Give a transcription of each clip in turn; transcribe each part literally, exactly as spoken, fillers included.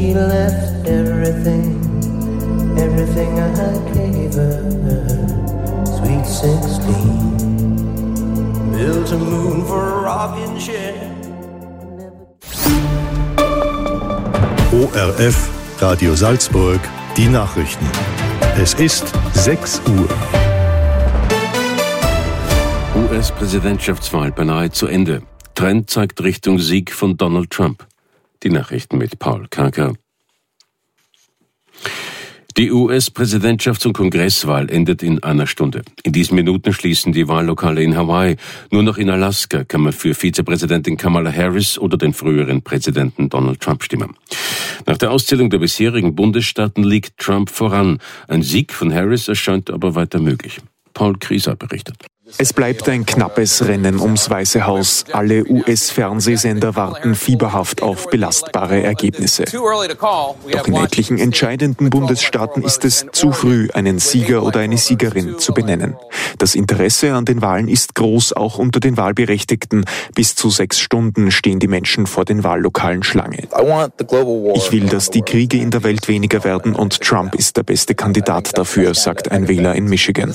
She left everything, everything I gave her, sweet sixteen. Built a moon for a rocking chair. O R F, Radio Salzburg, die Nachrichten. Es ist sechs Uhr. U S-Präsidentschaftswahl beinahe zu Ende. Trend zeigt Richtung Sieg von Donald Trump. Die Nachrichten mit Paul Karker. Die U S-Präsidentschafts- und Kongresswahl endet in einer Stunde. In diesen Minuten schließen die Wahllokale in Hawaii. Nur noch in Alaska kann man für Vizepräsidentin Kamala Harris oder den früheren Präsidenten Donald Trump stimmen. Nach der Auszählung der bisherigen Bundesstaaten liegt Trump voran. Ein Sieg von Harris erscheint aber weiter möglich. Paul Krieser berichtet. Es bleibt ein knappes Rennen ums Weiße Haus. Alle U S-Fernsehsender warten fieberhaft auf belastbare Ergebnisse. Doch in etlichen entscheidenden Bundesstaaten ist es zu früh, einen Sieger oder eine Siegerin zu benennen. Das Interesse an den Wahlen ist groß, auch unter den Wahlberechtigten. Bis zu sechs Stunden stehen die Menschen vor den Wahllokalen Schlange. Ich will, dass die Kriege in der Welt weniger werden und Trump ist der beste Kandidat dafür, sagt ein Wähler in Michigan.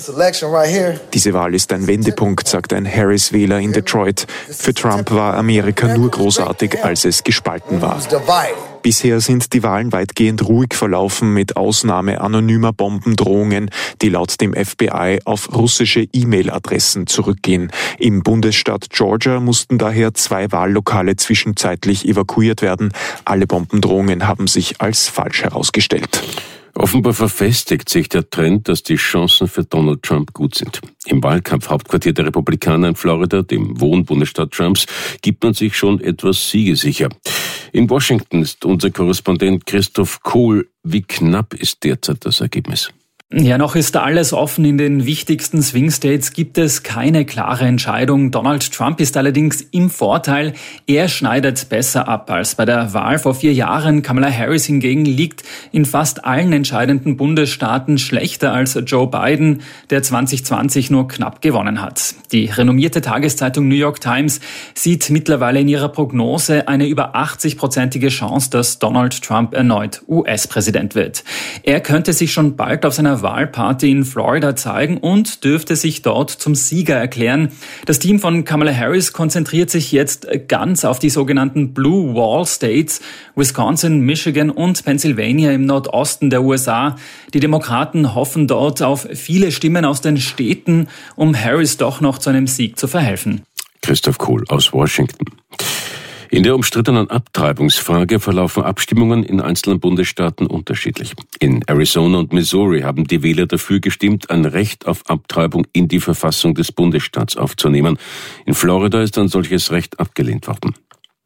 Diese Wahl ist ein Wendepunkt, sagt ein Harris-Wähler in Detroit. Für Trump war Amerika nur großartig, als es gespalten war. Bisher sind die Wahlen weitgehend ruhig verlaufen, mit Ausnahme anonymer Bombendrohungen, die laut dem F B I auf russische E-Mail-Adressen zurückgehen. Im Bundesstaat Georgia mussten daher zwei Wahllokale zwischenzeitlich evakuiert werden. Alle Bombendrohungen haben sich als falsch herausgestellt. Offenbar verfestigt sich der Trend, dass die Chancen für Donald Trump gut sind. Im Wahlkampfhauptquartier der Republikaner in Florida, dem Wohnbundesstaat Trumps, gibt man sich schon etwas siegesicher. In Washington ist unser Korrespondent Christoph Kohl. Wie knapp ist derzeit das Ergebnis? Ja, noch ist alles offen. In den wichtigsten Swing States gibt es keine klare Entscheidung. Donald Trump ist allerdings im Vorteil. Er schneidet besser ab als bei der Wahl vor vier Jahren. Kamala Harris hingegen liegt in fast allen entscheidenden Bundesstaaten schlechter als Joe Biden, der zwanzig zwanzig nur knapp gewonnen hat. Die renommierte Tageszeitung New York Times sieht mittlerweile in ihrer Prognose eine über achtzig-prozentige Chance, dass Donald Trump erneut U S-Präsident wird. Er könnte sich schon bald auf seiner Wahlparty in Florida zeigen und dürfte sich dort zum Sieger erklären. Das Team von Kamala Harris konzentriert sich jetzt ganz auf die sogenannten Blue Wall States, Wisconsin, Michigan und Pennsylvania im Nordosten der U S A. Die Demokraten hoffen dort auf viele Stimmen aus den Städten, um Harris doch noch zu einem Sieg zu verhelfen. Christoph Kohl aus Washington. In der umstrittenen Abtreibungsfrage verlaufen Abstimmungen in einzelnen Bundesstaaten unterschiedlich. In Arizona und Missouri haben die Wähler dafür gestimmt, ein Recht auf Abtreibung in die Verfassung des Bundesstaats aufzunehmen. In Florida ist ein solches Recht abgelehnt worden.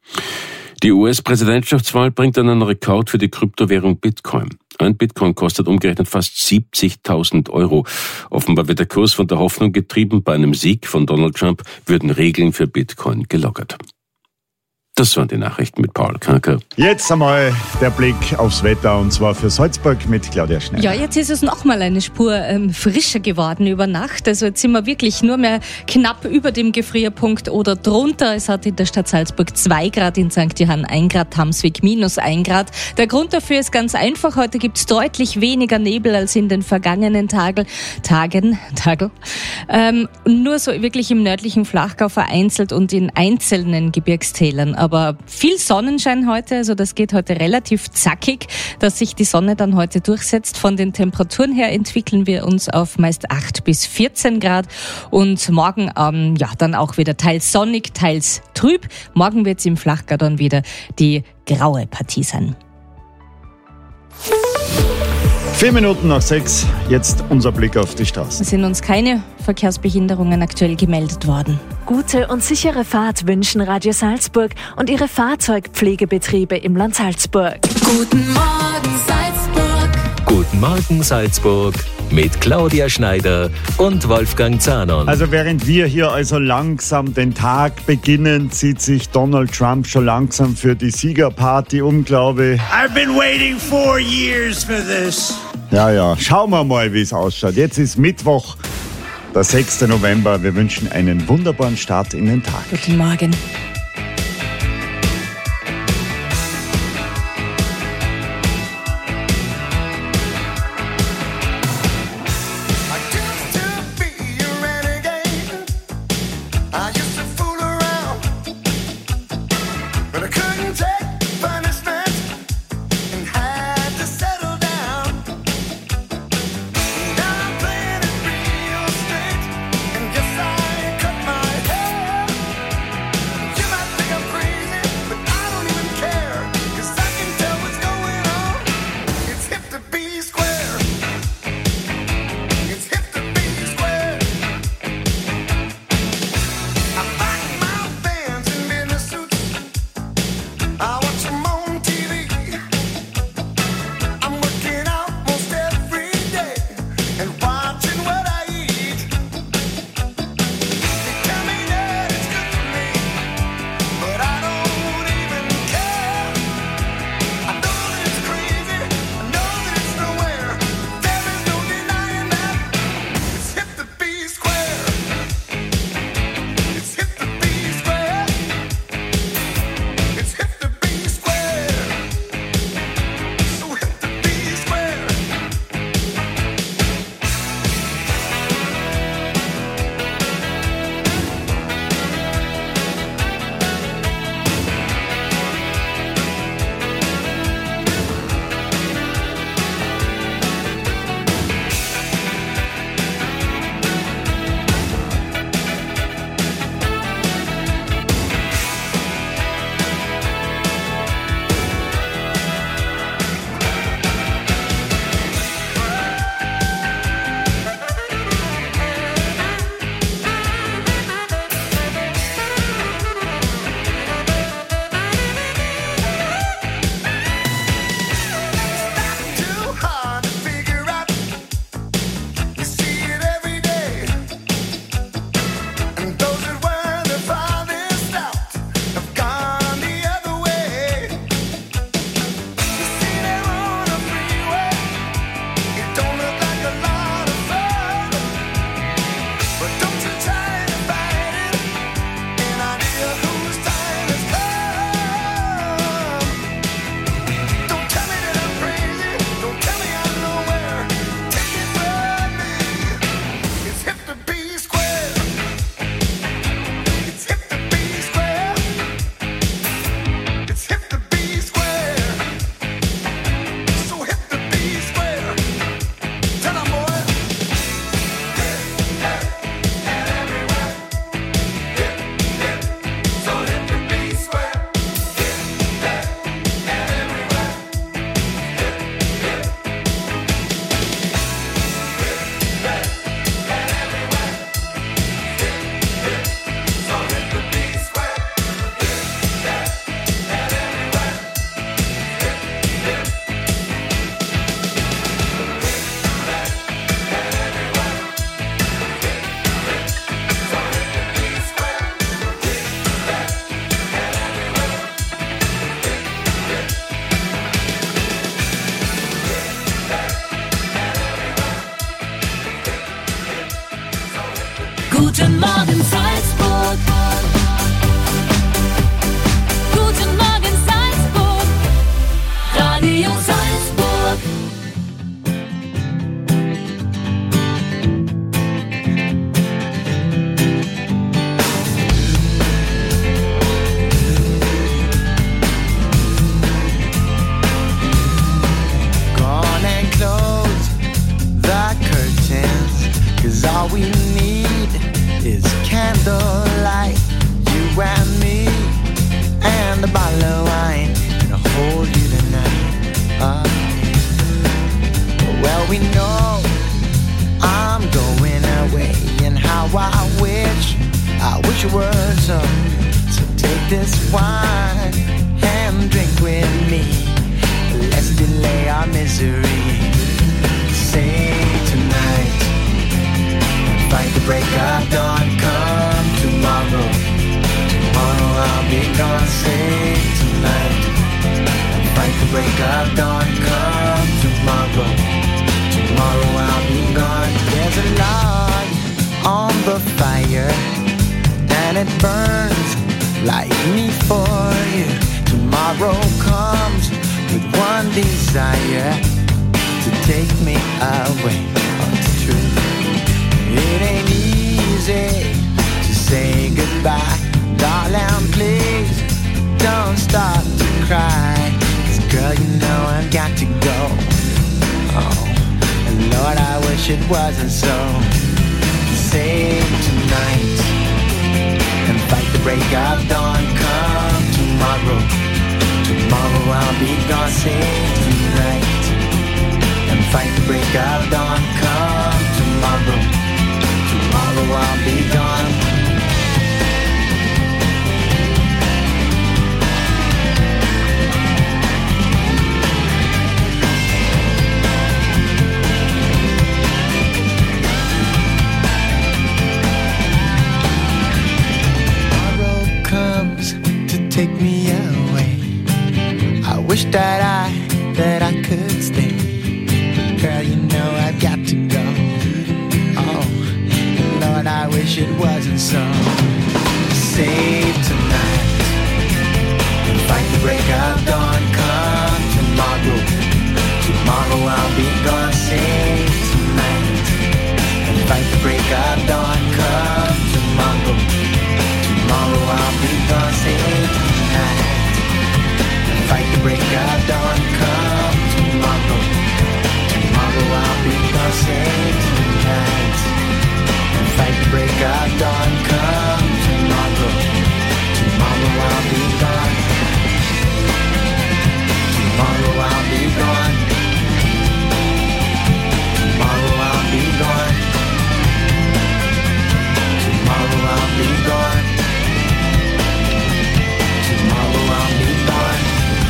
Die U S-Präsidentschaftswahl bringt einen Rekord für die Kryptowährung Bitcoin. Ein Bitcoin kostet umgerechnet fast siebzigtausend Euro. Offenbar wird der Kurs von der Hoffnung getrieben, bei einem Sieg von Donald Trump würden Regeln für Bitcoin gelockert. Das waren die Nachrichten mit Paul Karker. Jetzt einmal der Blick aufs Wetter, und zwar für Salzburg mit Claudia Schneider. Ja, jetzt ist es noch mal eine Spur ähm, frischer geworden über Nacht. Also jetzt sind wir wirklich nur mehr knapp über dem Gefrierpunkt oder drunter. Es hat in der Stadt Salzburg zwei Grad, in Sankt Johann ein Grad, Tamswig minus ein Grad. Der Grund dafür ist ganz einfach. Heute gibt es deutlich weniger Nebel als in den vergangenen Tagen. Tagen, Tagel. Ähm, nur so wirklich im nördlichen Flachgau vereinzelt und in einzelnen Gebirgstälern. Aber viel Sonnenschein heute, also das geht heute relativ zackig, dass sich die Sonne dann heute durchsetzt. Von den Temperaturen her entwickeln wir uns auf meist acht bis vierzehn Grad und morgen ähm, ja dann auch wieder teils sonnig, teils trüb. Morgen wird es im Flachgau dann wieder die graue Partie sein. Vier Minuten nach sechs, jetzt unser Blick auf die Straße. Es sind uns keine Verkehrsbehinderungen aktuell gemeldet worden. Gute und sichere Fahrt wünschen Radio Salzburg und ihre Fahrzeugpflegebetriebe im Land Salzburg. Guten Morgen Salzburg. Guten Morgen Salzburg mit Claudia Schneider und Wolfgang Zahnon. Also während wir hier also langsam den Tag beginnen, zieht sich Donald Trump schon langsam für die Siegerparty um, glaube ich. I've been waiting four years for this. Ja, ja, schauen wir mal, wie es ausschaut. Jetzt ist Mittwoch, der sechsten November. Wir wünschen einen wunderbaren Start in den Tag. Guten Morgen. Guten Morgen Salzburg. Guten Morgen Salzburg. Radio Salzburg. Gone and close the curtains, 'cause all we need is candlelight. You and me and a bottle of wine, and I'll hold you tonight. Oh. Well, we know I'm going away, and how I wish, I wish it were so. So take this wine and drink with me. Let's delay our misery. Say tonight, fight the break of dawn. Come tomorrow, tomorrow I'll be gone. Say tonight, fight the break of dawn. Come tomorrow, tomorrow I'll be gone. There's a log on the fire, and it burns like me for you. Tomorrow comes with one desire, to take me away. Oh, it's true. It ain't easy to say goodbye. Darling, please don't start to cry. 'Cause girl, you know I've got to go. Oh, and Lord, I wish it wasn't so. Save tonight and fight the break of dawn. Come tomorrow, tomorrow I'll be gone. Save tonight and fight the break of dawn. Come tomorrow, tomorrow I'll be gone. Tomorrow comes to take me away. I wish that I, that I could stay. Girl, you know I've got to go. Oh, Lord, I wish it wasn't so. Save tonight and fight the break of dawn. Come tomorrow, tomorrow I'll be gone. Save tonight and fight the break of dawn. Come tomorrow, tomorrow I'll be gone. Save tonight and fight the break of dawn. Come tomorrow, tomorrow I'll be gone. Save tonight and fight the break of dawn. Come tomorrow, tomorrow I'll be gone. Tomorrow I'll be gone. Tomorrow I'll be gone. Tomorrow I'll be gone. Tomorrow I'll be gone.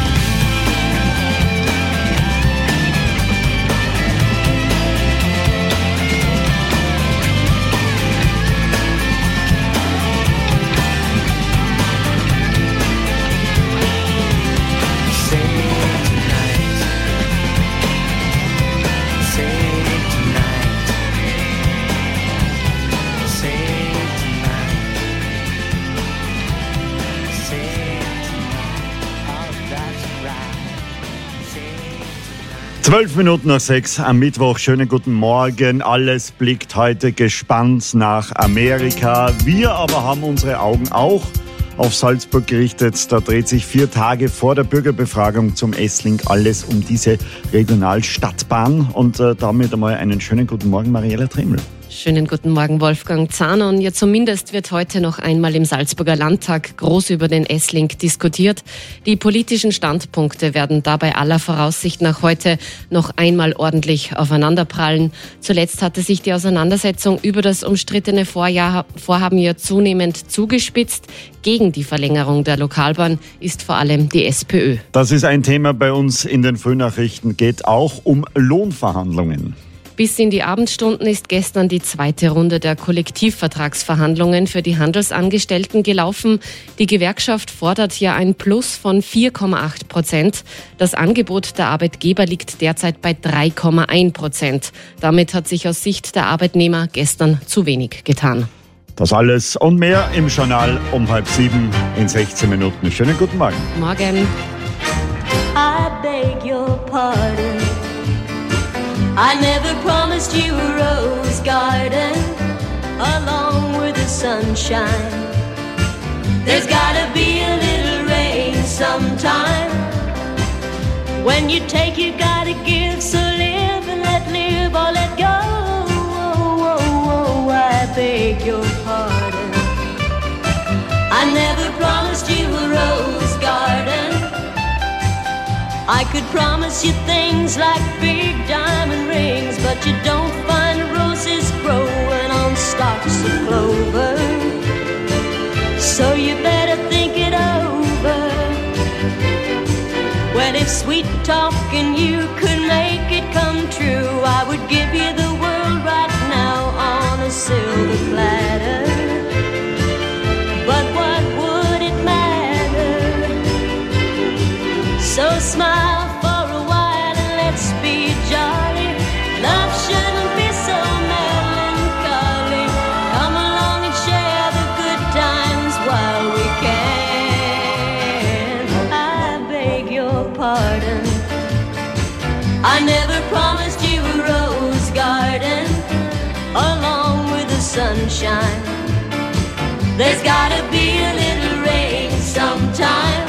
Zwölf Minuten nach sechs am Mittwoch. Schönen guten Morgen. Alles blickt heute gespannt nach Amerika. Wir aber haben unsere Augen auch auf Salzburg gerichtet. Da dreht sich vier Tage vor der Bürgerbefragung zum S-Link alles um diese Regionalstadtbahn. Und äh, damit einmal einen schönen guten Morgen, Mariella Treml. Schönen guten Morgen, Wolfgang Zahner. Ja, zumindest wird heute noch einmal im Salzburger Landtag groß über den S-Link diskutiert. Die politischen Standpunkte werden dabei aller Voraussicht nach heute noch einmal ordentlich aufeinanderprallen. Zuletzt hatte sich die Auseinandersetzung über das umstrittene Vorjahr, Vorhaben ja zunehmend zugespitzt. Gegen die Verlängerung der Lokalbahn ist vor allem die SPÖ. Das ist ein Thema bei uns in den Frühnachrichten. Geht auch um Lohnverhandlungen. Bis in die Abendstunden ist gestern die zweite Runde der Kollektivvertragsverhandlungen für die Handelsangestellten gelaufen. Die Gewerkschaft fordert ja ein Plus von vier Komma acht Prozent. Das Angebot der Arbeitgeber liegt derzeit bei drei Komma eins Prozent. Damit hat sich aus Sicht der Arbeitnehmer gestern zu wenig getan. Das alles und mehr im Journal um halb sieben in sechzehn Minuten. Schönen guten Morgen. Morgen. I beg your pardon. I never promised you a rose garden along with the sunshine. There's gotta be a little rain sometime. When you take, you gotta give. So live and let live or let go. Oh, oh, oh, I beg your pardon. I never promised you a rose garden. I could promise you things like big diamond rings, but you don't find roses growing on stalks of clover. So you better think it over. Well, if sweet talking you could make it come true, I would give you the world right now on a silver platter. But what would it matter? So smile for a while and let's be jolly. Love shouldn't be so melancholy. Come along and share the good times while we can. I beg your pardon. I never promised you a rose garden along with the sunshine. There's gotta be a little rain sometime.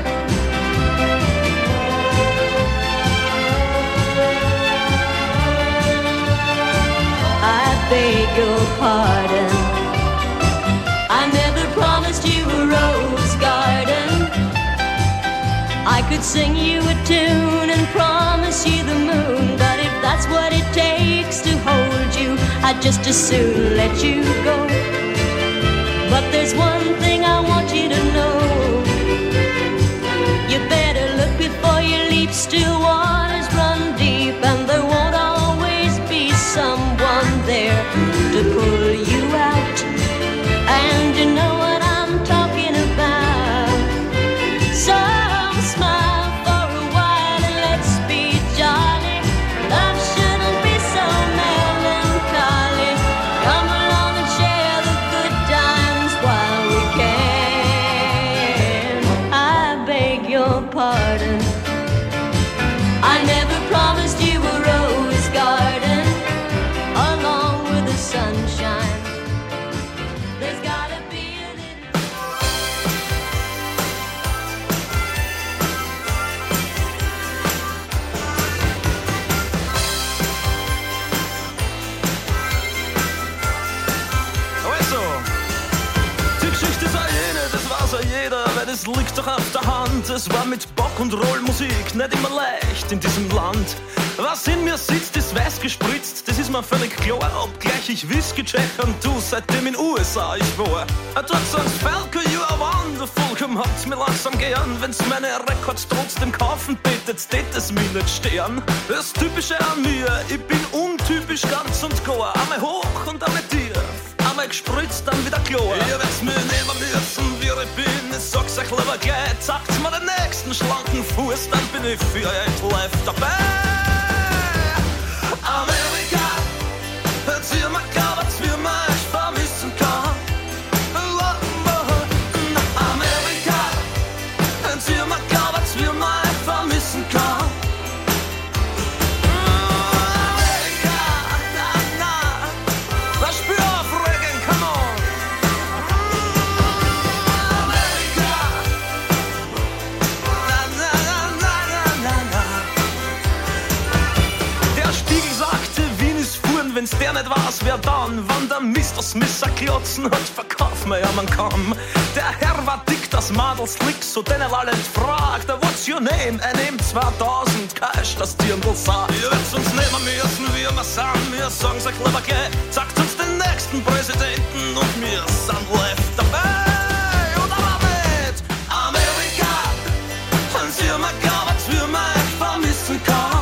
I beg your pardon. I never promised you a rose garden. I could sing you a tune and promise you the moon, but if that's what it takes to hold you, I'd just as soon let you go. But there's one thing I want you to know. You better look before you leap. Still waters run deep, and there won't always be someone there to pull you out. And you know what I'm talking about. So smile for a while and let's be jolly. Love shouldn't be so melancholy. Come along and share the good times while we can. I beg your pardon. I never promised you a rose garden along with the sunshine. There's gotta be a little. Also, die Geschichte sei jene, das weiß ja jeder, weil das liegt doch auf der Hand. Es war mit Bock und Rollmusik nicht immer leicht in diesem Land. Was in mir sitzt, ist weiß gespritzt, das ist mir völlig klar. Obgleich ich Whisky check und du seitdem in U S A ich war. Dort sagst Falco, you are wonderful, komm habt's mir langsam gern. Wenn's meine Records trotzdem kaufen bittet, steht es mir nicht stern. Das Typische an mir, ich bin untypisch ganz und gar. Einmal hoch und einmal tief, einmal gespritzt, dann wieder klar. Ihr werd's mir nehmen müssen, wie ich bin, ich sag's euch lieber gleich. Zeigt mir den nächsten schlanken Fuß, dann bin ich für euch live dabei. Amerika, erzähl mir gar was für mich vermissen kann. Amerika, erzähl mir gar was für mich vermissen kann. Amerika, na, na, das Spür auf Regen, come on. Amerika, na, na, na, na, na, na. Der Spiegel sagte, Wien ist fuhren, wenn's der nicht weiß, wer dann? Wann der Mister Smith ein Klotzen hat, verkauf mir ja man kann. Der Herr war dick, das Madel slick, so den er alle fragt, what's your name? Er nimmt zweitausend Cash, das Dirndl sagt. Ihr werdet uns nehmen müssen, wie wir sind, wir sagen's euch lieber gleich. Sagt uns den nächsten Präsidenten und wir sind live dabei. Und aber mit Amerika, und sie mir gar was für mich vermissen kann.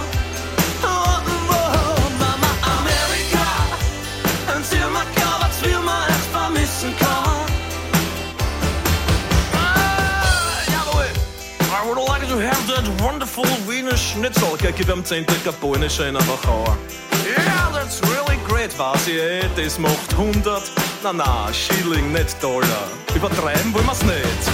To have that wonderful Wiener Schnitzel. Okay, gib ihm zehn Dicker Polnische in der Wachauer. Yeah, that's really Margaret weiß ich eh, das macht hundert. Na na, Schilling, nicht Dollar. Übertreiben wollen wir's nicht.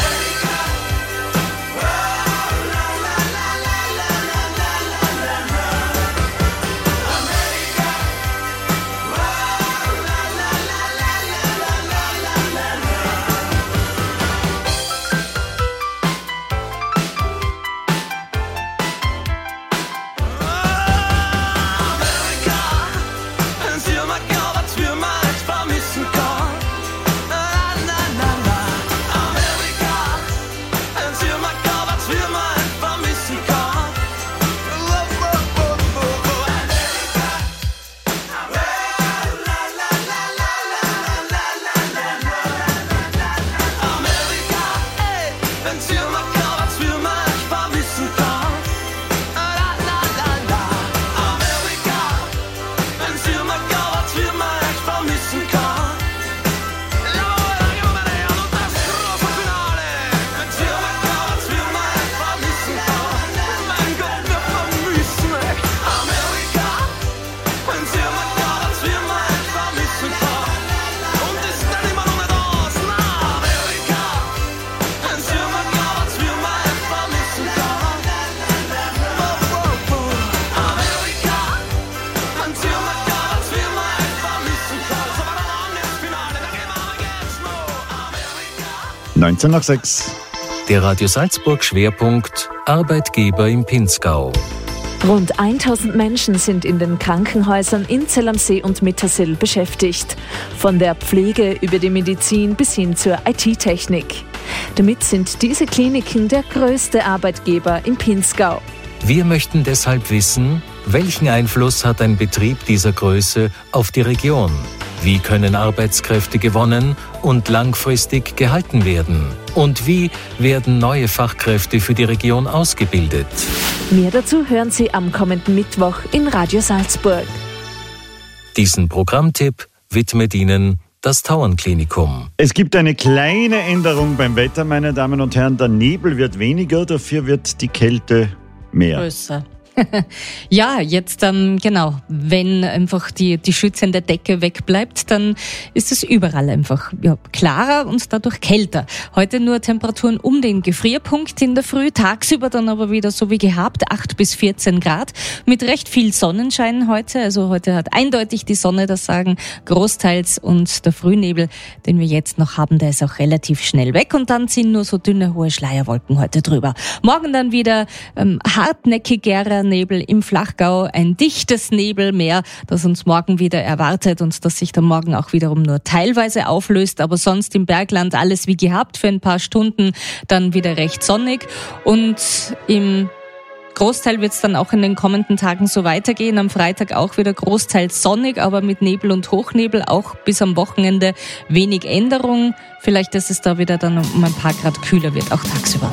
neunzehn nach sechs. Der Radio Salzburg Schwerpunkt Arbeitgeber im Pinzgau. Rund tausend Menschen sind in den Krankenhäusern in Zell am See und Mittersill beschäftigt. Von der Pflege über die Medizin bis hin zur I T-Technik. Damit sind diese Kliniken der größte Arbeitgeber im Pinzgau. Wir möchten deshalb wissen, welchen Einfluss hat ein Betrieb dieser Größe auf die Region? Wie können Arbeitskräfte gewonnen und langfristig gehalten werden? Und wie werden neue Fachkräfte für die Region ausgebildet? Mehr dazu hören Sie am kommenden Mittwoch in Radio Salzburg. Diesen Programmtipp widmet Ihnen das Tauernklinikum. Es gibt eine kleine Änderung beim Wetter, meine Damen und Herren. Der Nebel wird weniger, dafür wird die Kälte mehr. Größer. Ja, jetzt ähm, genau, wenn einfach die, die schützende Decke wegbleibt, dann ist es überall einfach ja, klarer und dadurch kälter. Heute nur Temperaturen um den Gefrierpunkt in der Früh, tagsüber dann aber wieder so wie gehabt, acht bis vierzehn Grad, mit recht viel Sonnenschein heute. Also heute hat eindeutig die Sonne das Sagen, großteils, und der Frühnebel, den wir jetzt noch haben, der ist auch relativ schnell weg und dann ziehen nur so dünne, hohe Schleierwolken heute drüber. Morgen dann wieder ähm, hartnäckigerer Nebel im Flachgau, ein dichtes Nebelmeer, das uns morgen wieder erwartet und das sich dann morgen auch wiederum nur teilweise auflöst, aber sonst im Bergland alles wie gehabt für ein paar Stunden, dann wieder recht sonnig und im Großteil wird es dann auch in den kommenden Tagen so weitergehen. Am Freitag auch wieder großteils sonnig, aber mit Nebel und Hochnebel, auch bis am Wochenende wenig Änderung. Vielleicht, dass es da wieder dann um ein paar Grad kühler wird, auch tagsüber.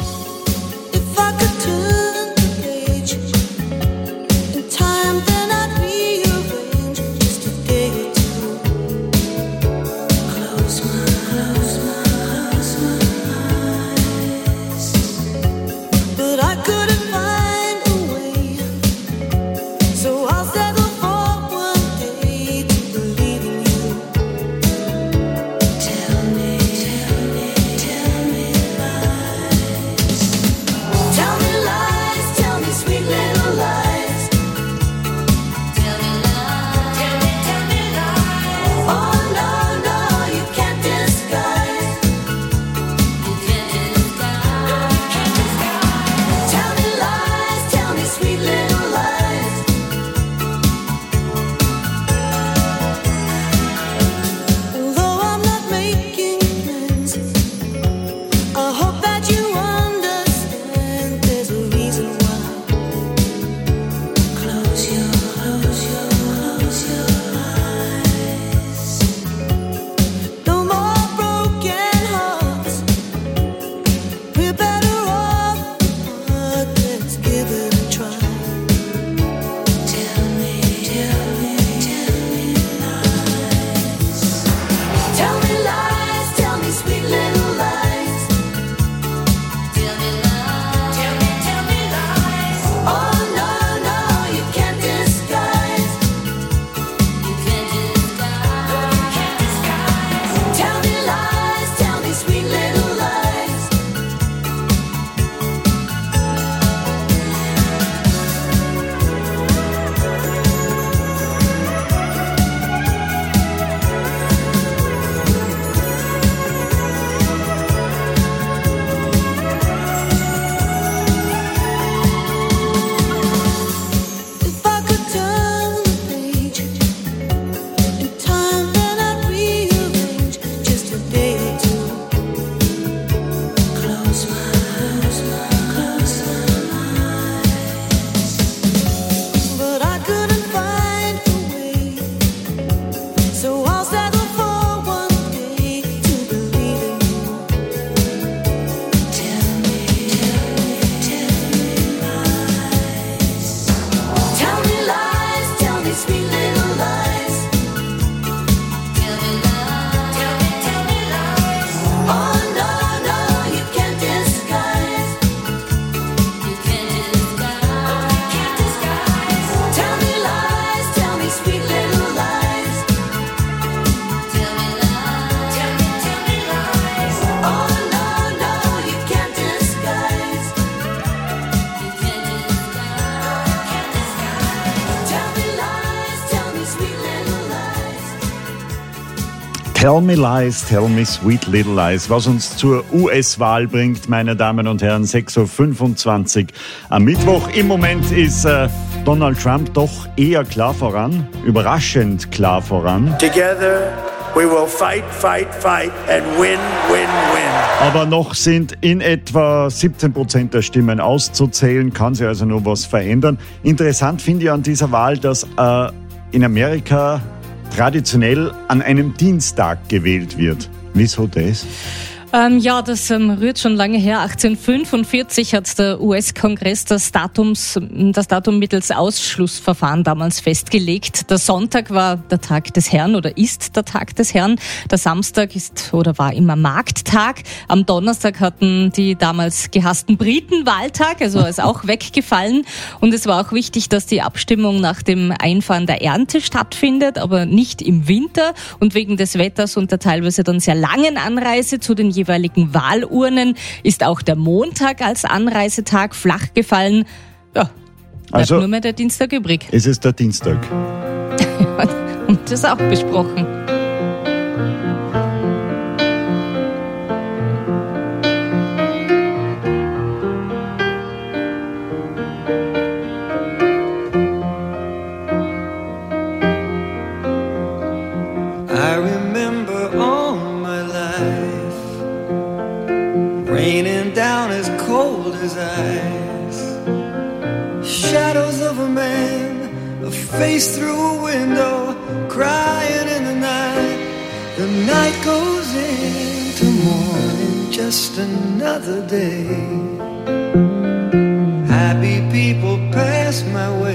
We're better off, but let's give it a try. Tell me lies, tell me sweet little lies, was uns zur U S-Wahl bringt, meine Damen und Herren, sechs Uhr fünfundzwanzig am Mittwoch. Im Moment ist äh, Donald Trump doch eher klar voran, überraschend klar voran. Together we will fight, fight, fight and win, win, win. Aber noch sind in etwa siebzehn Prozent der Stimmen auszuzählen, kann sich also nur was verändern. Interessant finde ich an dieser Wahl, dass äh, in Amerika traditionell an einem Dienstag gewählt wird. Wieso das? Ähm, ja, das ähm, rührt schon lange her. achtzehnhundertfünfundvierzig hat der U S-Kongress das, Datums, das Datum mittels Ausschlussverfahren damals festgelegt. Der Sonntag war der Tag des Herrn oder ist der Tag des Herrn. Der Samstag ist oder war immer Markttag. Am Donnerstag hatten die damals gehassten Briten Wahltag, also ist auch weggefallen. Und es war auch wichtig, dass die Abstimmung nach dem Einfahren der Ernte stattfindet, aber nicht im Winter. Und wegen des Wetters und der teilweise dann sehr langen Anreise zu den jeweiligen Wahlurnen ist auch der Montag als Anreisetag flach gefallen. Ja, bleibt also nur mehr der Dienstag übrig. Es ist der Dienstag. Und das auch besprochen. I remember all my life raining down as cold as ice. Shadows of a man, a face through a window, crying in the night. The night goes into morning, just another day. Happy people pass my way.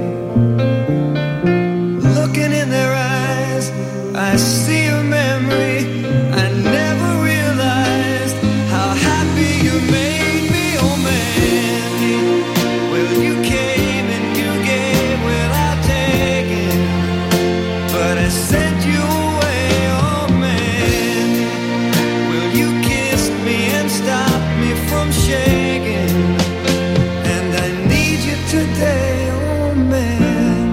Looking in their eyes, I see a memory. I never realized how happy you made me, oh Mandy. Well, you came and you gave without taking, but I sent you away, oh Mandy. Well, you kissed me and stopped me from shaking, and I need you today, oh Mandy.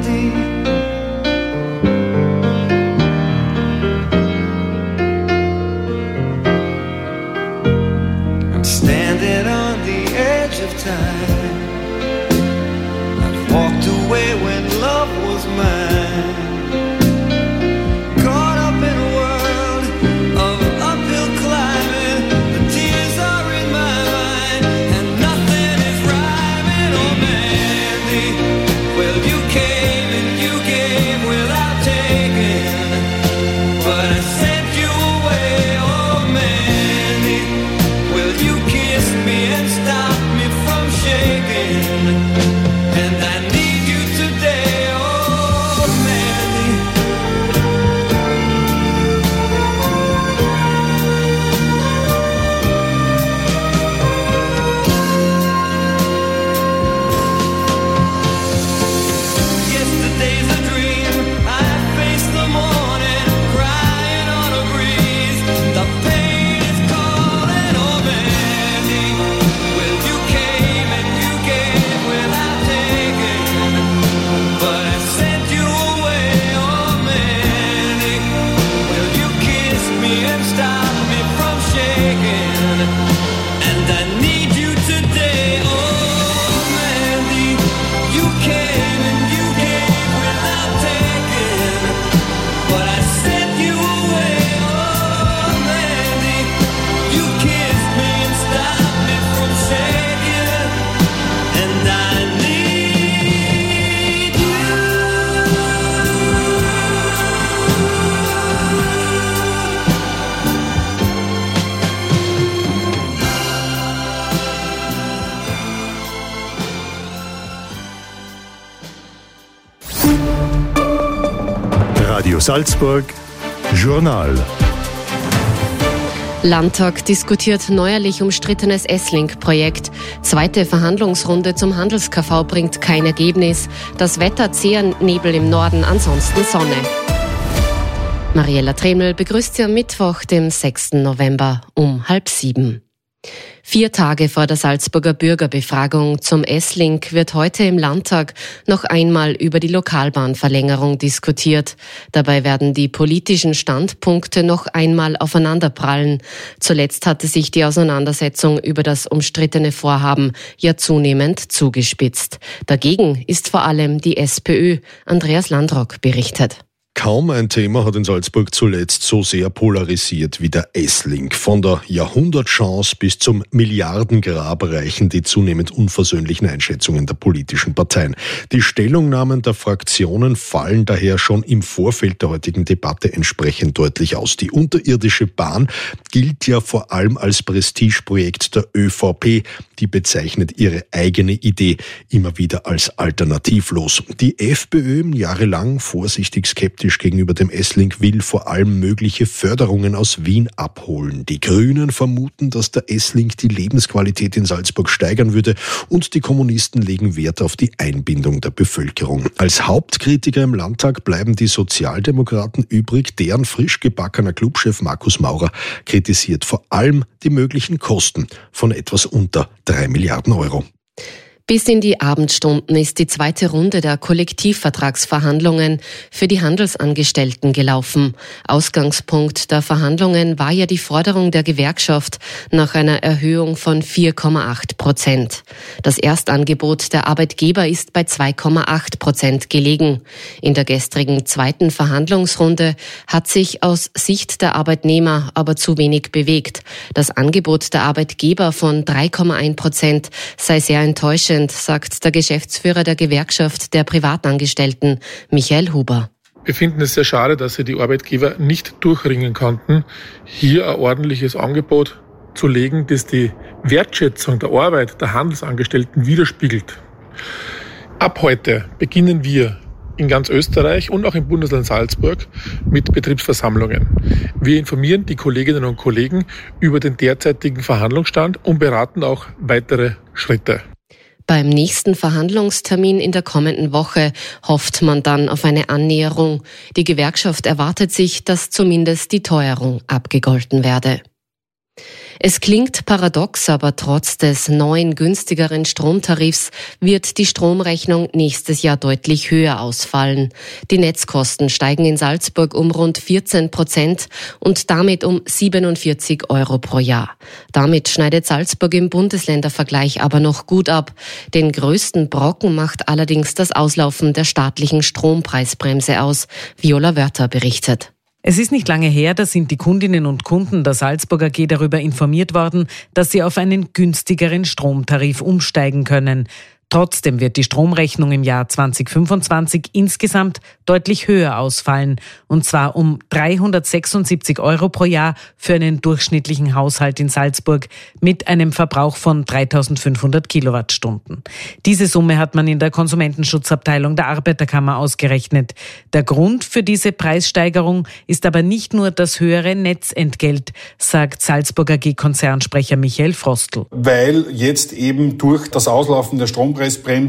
Standing on the edge of time, I've walked away when love was mine. Caught up in a world of uphill climbing, the tears are in my mind, and nothing is rhyming, oh Mandy. Well, you came and you gave without taking, but I sent you away, oh Mandy. Well, you kissed me and stopped me from shaking, and I need you today, oh Mandy. Yesterday's a dream, I face the morning, crying on a breeze. The pain is calling, oh Mandy. Well, you came and you gave without taking, but I sent you away, oh Mandy. Well, you kissed me and stopped me from shaking, and I need you today, oh Mandy. You came and you gave without taking, but I sent you away, oh Mandy. You kissed me and stopped me from shaking, and I need you. Radio Salzburg, Journal. Landtag diskutiert neuerlich umstrittenes S-Link-Projekt. Zweite Verhandlungsrunde zum Handels-K V bringt kein Ergebnis. Das Wetter zäher Nebel im Norden, ansonsten Sonne. Mariella Tremel begrüßt Sie am Mittwoch, dem sechsten November um halb sieben. Vier Tage vor der Salzburger Bürgerbefragung zum S-Link wird heute im Landtag noch einmal über die Lokalbahnverlängerung diskutiert. Dabei werden die politischen Standpunkte noch einmal aufeinanderprallen. Zuletzt hatte sich die Auseinandersetzung über das umstrittene Vorhaben ja zunehmend zugespitzt. Dagegen ist vor allem die SPÖ. Andreas Landrock berichtet. Kaum ein Thema hat in Salzburg zuletzt so sehr polarisiert wie der S-Link. Von der Jahrhundertchance bis zum Milliardengrab reichen die zunehmend unversöhnlichen Einschätzungen der politischen Parteien. Die Stellungnahmen der Fraktionen fallen daher schon im Vorfeld der heutigen Debatte entsprechend deutlich aus. Die unterirdische Bahn gilt ja vor allem als Prestigeprojekt der ÖVP. Die bezeichnet ihre eigene Idee immer wieder als alternativlos. Die FPÖ, jahrelang vorsichtig skeptisch gegenüber dem S-Link, will vor allem mögliche Förderungen aus Wien abholen. Die Grünen vermuten, dass der S-Link die Lebensqualität in Salzburg steigern würde, und die Kommunisten legen Wert auf die Einbindung der Bevölkerung. Als Hauptkritiker im Landtag bleiben die Sozialdemokraten übrig. Deren frisch gebackener Clubchef Markus Maurer kritisiert vor allem die möglichen Kosten von etwas unter drei Milliarden Euro. Bis in die Abendstunden ist die zweite Runde der Kollektivvertragsverhandlungen für die Handelsangestellten gelaufen. Ausgangspunkt der Verhandlungen war ja die Forderung der Gewerkschaft nach einer Erhöhung von vier Komma acht Prozent. Das Erstangebot der Arbeitgeber ist bei zwei Komma acht Prozent gelegen. In der gestrigen zweiten Verhandlungsrunde hat sich aus Sicht der Arbeitnehmer aber zu wenig bewegt. Das Angebot der Arbeitgeber von drei Komma eins Prozent sei sehr enttäuschend, sagt der Geschäftsführer der Gewerkschaft der Privatangestellten, Michael Huber. Wir finden es sehr schade, dass sich die Arbeitgeber nicht durchringen konnten, hier ein ordentliches Angebot zu legen, das die Wertschätzung der Arbeit der Handelsangestellten widerspiegelt. Ab heute beginnen wir in ganz Österreich und auch im Bundesland Salzburg mit Betriebsversammlungen. Wir informieren die Kolleginnen und Kollegen über den derzeitigen Verhandlungsstand und beraten auch weitere Schritte. Beim nächsten Verhandlungstermin in der kommenden Woche hofft man dann auf eine Annäherung. Die Gewerkschaft erwartet sich, dass zumindest die Teuerung abgegolten werde. Es klingt paradox, aber trotz des neuen, günstigeren Stromtarifs wird die Stromrechnung nächstes Jahr deutlich höher ausfallen. Die Netzkosten steigen in Salzburg um rund vierzehn Prozent und damit um siebenundvierzig Euro pro Jahr. Damit schneidet Salzburg im Bundesländervergleich aber noch gut ab. Den größten Brocken macht allerdings das Auslaufen der staatlichen Strompreisbremse aus. Viola Wörter berichtet. Es ist nicht lange her, da sind die Kundinnen und Kunden der Salzburg A G darüber informiert worden, dass sie auf einen günstigeren Stromtarif umsteigen können. Trotzdem wird die Stromrechnung im Jahr zweitausendfünfundzwanzig insgesamt deutlich höher ausfallen, und zwar um dreihundertsechsundsiebzig Euro pro Jahr für einen durchschnittlichen Haushalt in Salzburg mit einem Verbrauch von dreitausendfünfhundert Kilowattstunden. Diese Summe hat man in der Konsumentenschutzabteilung der Arbeiterkammer ausgerechnet. Der Grund für diese Preissteigerung ist aber nicht nur das höhere Netzentgelt, sagt Salzburg A G-Konzernsprecher Michael Frostl. Weil jetzt eben durch das Auslaufen der Strompreisbremse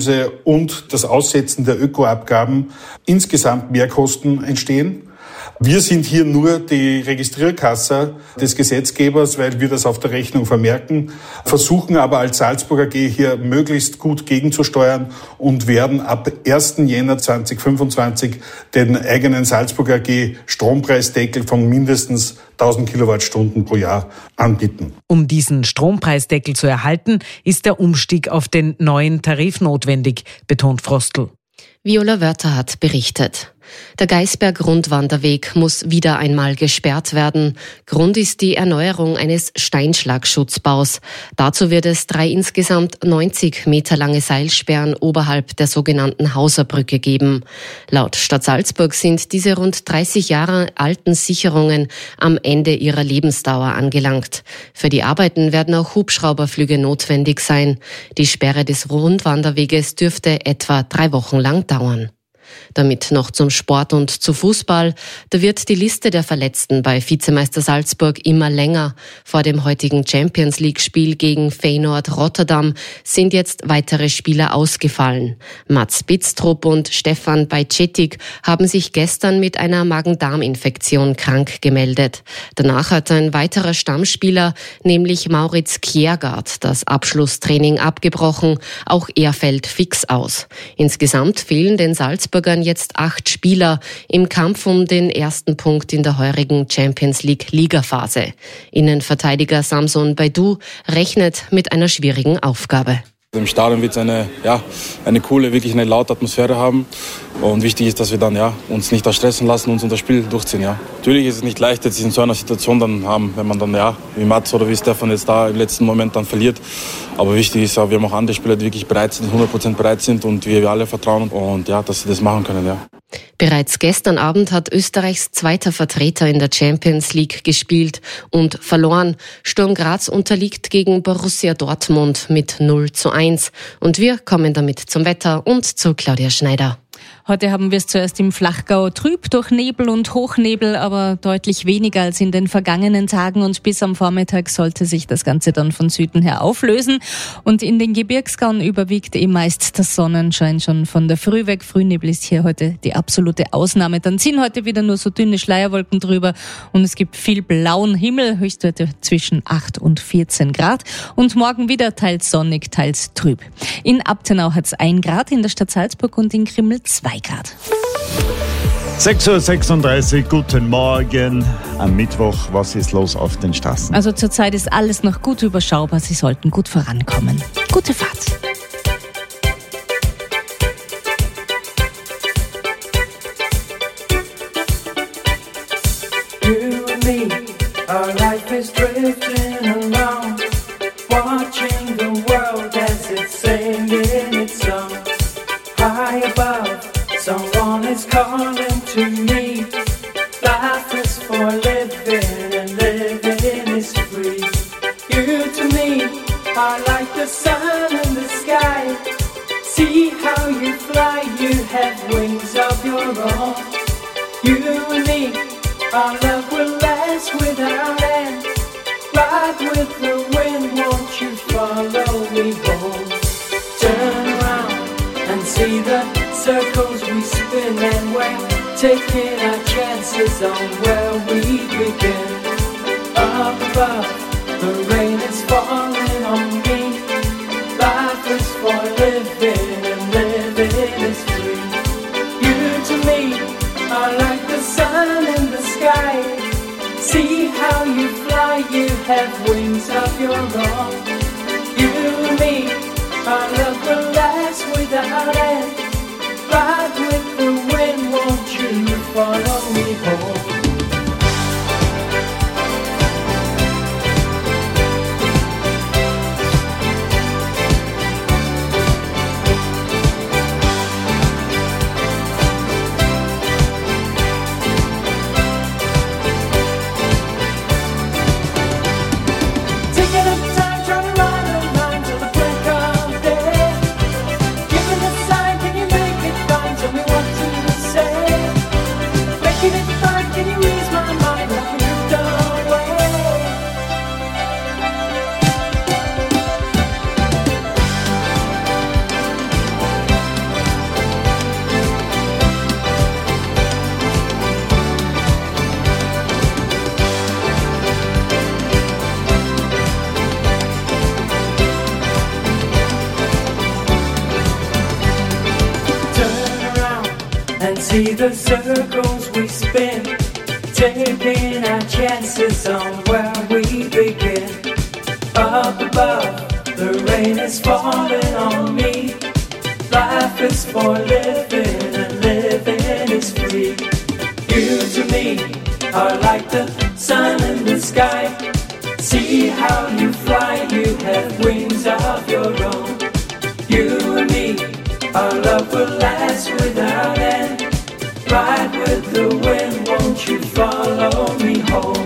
und das Aussetzen der Ökoabgaben insgesamt Mehrkosten entstehen. Wir sind hier nur die Registrierkasse des Gesetzgebers, weil wir das auf der Rechnung vermerken, versuchen aber als Salzburg A G hier möglichst gut gegenzusteuern und werden ab ersten Jänner zweitausendfünfundzwanzig den eigenen Salzburg A G Strompreisdeckel von mindestens tausend Kilowattstunden pro Jahr anbieten. Um diesen Strompreisdeckel zu erhalten, ist der Umstieg auf den neuen Tarif notwendig, betont Frostl. Viola Wörter hat berichtet. Der Geisberg-Rundwanderweg muss wieder einmal gesperrt werden. Grund ist die Erneuerung eines Steinschlagschutzbaus. Dazu wird es drei insgesamt neunzig Meter lange Seilsperren oberhalb der sogenannten Hauserbrücke geben. Laut Stadt Salzburg sind diese rund dreißig Jahre alten Sicherungen am Ende ihrer Lebensdauer angelangt. Für die Arbeiten werden auch Hubschrauberflüge notwendig sein. Die Sperre des Rundwanderweges dürfte etwa drei Wochen lang dauern. Damit noch zum Sport und zu Fußball. Da wird die Liste der Verletzten bei Vizemeister Salzburg immer länger. Vor dem heutigen Champions-League-Spiel gegen Feyenoord Rotterdam sind jetzt weitere Spieler ausgefallen. Mats Bitztrup und Stefan Bajcetic haben sich gestern mit einer Magen-Darm-Infektion krank gemeldet. Danach hat ein weiterer Stammspieler, nämlich Maurits Kjærgaard, das Abschlusstraining abgebrochen. Auch er fällt fix aus. Insgesamt fehlen den Salzburgern jetzt acht Spieler im Kampf um den ersten Punkt in der heurigen Champions-League-Ligaphase. Innenverteidiger Samson Baidu rechnet mit einer schwierigen Aufgabe. Im Stadion wird es eine, ja, eine coole, wirklich eine laute Atmosphäre haben. Und wichtig ist, dass wir dann ja, uns nicht da stressen lassen und unser Spiel durchziehen. Ja. Natürlich ist es nicht leicht, jetzt in so einer Situation dann haben, wenn man dann, ja, wie Mats oder wie Stefan jetzt da im letzten Moment dann verliert. Aber wichtig ist, ja, wir haben auch andere Spieler, die wirklich bereit sind, hundert Prozent bereit sind und wir, wir alle vertrauen und ja, dass sie das machen können. Ja. Bereits gestern Abend hat Österreichs zweiter Vertreter in der Champions League gespielt und verloren. Sturm Graz unterliegt gegen Borussia Dortmund mit null zu eins. Und wir kommen damit zum Wetter und zu Claudia Schneider. Heute haben wir es zuerst im Flachgau trüb durch Nebel und Hochnebel, aber deutlich weniger als in den vergangenen Tagen und bis am Vormittag sollte sich das Ganze dann von Süden her auflösen. Und in den Gebirgsgauen überwiegt eh meist der Sonnenschein schon von der Früh weg. Frühnebel ist hier heute die absolute Ausnahme. Dann ziehen heute wieder nur so dünne Schleierwolken drüber und es gibt viel blauen Himmel, Höchstwerte zwischen acht und vierzehn Grad. Und morgen wieder teils sonnig, teils trüb. In Abtenau hat es ein Grad, in der Stadt Salzburg und in Krimml zwei Grad. sechs Uhr sechsunddreißig, guten Morgen. Am Mittwoch, was ist los auf den Straßen? Also zurzeit ist alles noch gut überschaubar. Sie sollten gut vorankommen. Gute Fahrt. You and me, our life is drifting along, watching the world as it's singing its song. High above, someone is calling to me. Life is for living and living is free. You to me are like the sun in the sky. See how you fly, you have wings of your own. You and me, our love will last without end. Ride with the wind, won't you follow me home? Turn around and see the circles we spin, and we're taking our chances on where we begin. Up above, the rain is falling on me. Life is for living and living is free. You to me are like the sun in the sky. See how you fly, you have wings of your own. You and me, our love will last without end. Ride with the wind, won't you follow me home? See the circles we spin, taking our chances on where we begin. Up above, the rain is falling on me. Life is for living and living is free. You to me are like the sun in the sky. See how you fly, you have wings of your own. You and me, our love will last without end. Ride with the wind, won't you follow me home?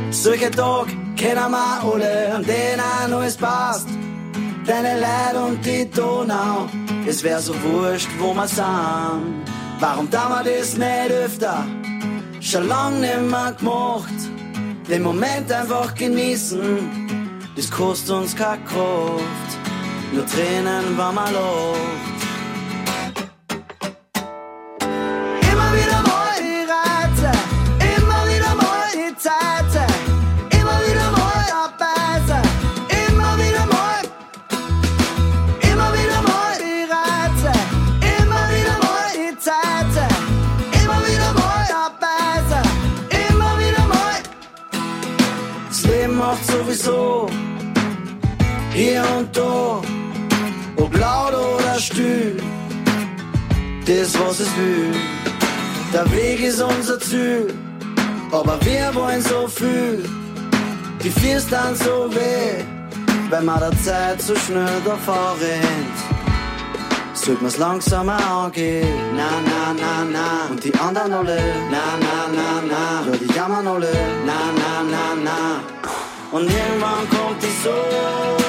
Solche Tag kennen wir alle, an denen auch noch es passt. Deine Leid und die Donau, es wär so wurscht, wo wir sind. Warum tun wir das nicht öfter? Schon lang nicht mehr gemacht. Den Moment einfach genießen, das kostet uns keine Kraft. Nur Tränen, wenn man lacht. Immer wieder mal die Reize, immer wieder mal die Zeiten, immer wieder mal abbeißen, immer wieder mal, immer wieder mal die Reize, immer wieder mal die Zeiten, immer wieder mal abbeißen, immer wieder mal. Das Leben macht sowieso hier und da, ob laut oder still, das was es will. Der Weg ist unser Ziel, aber wir wollen so viel. Die Füße dann so weh, weil man der Zeit so schnell davor rennt. Sollte man's langsamer angehen, na na na na. Und die anderen alle, na na na na. Ja, die jammern alle, na na na na. Und irgendwann kommt die Sonne.